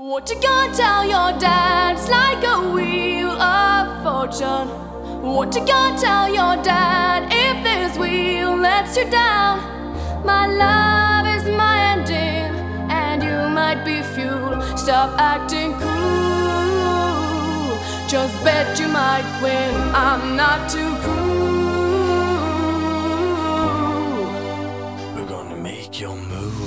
What you gonna tell your dad? It's like a wheel of fortune. What you gonna tell your dad if this wheel lets you down? My love is my engine, and you might be fuel. Stop acting cool. Just bet you might win. I'm not too cool. We're gonna make your move.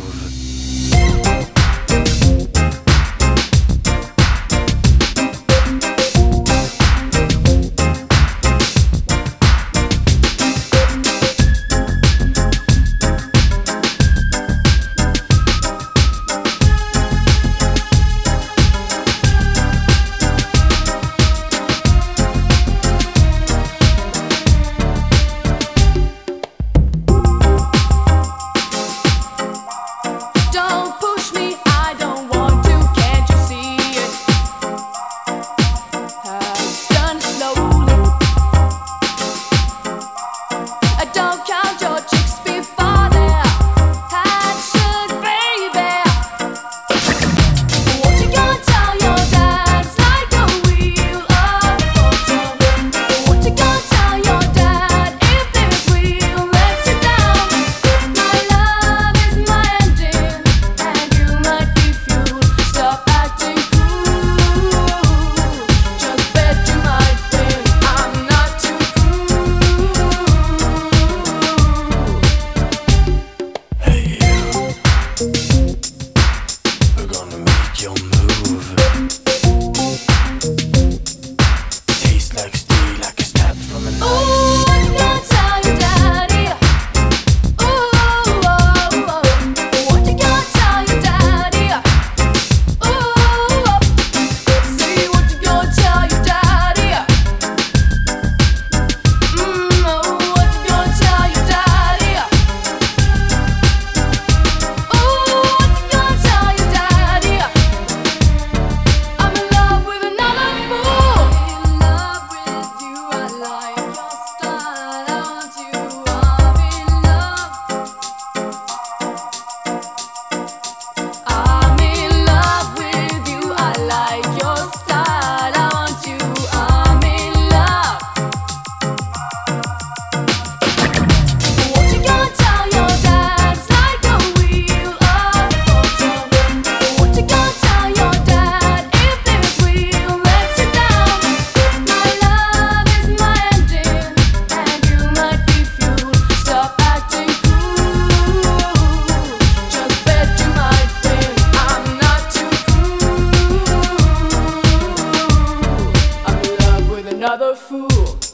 Another fool.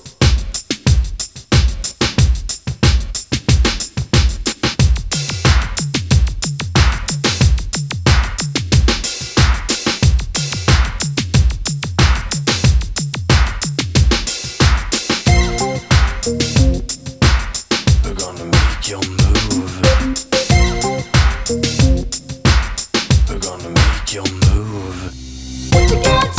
We're gonna make your move. We're gonna make your move. What you gonna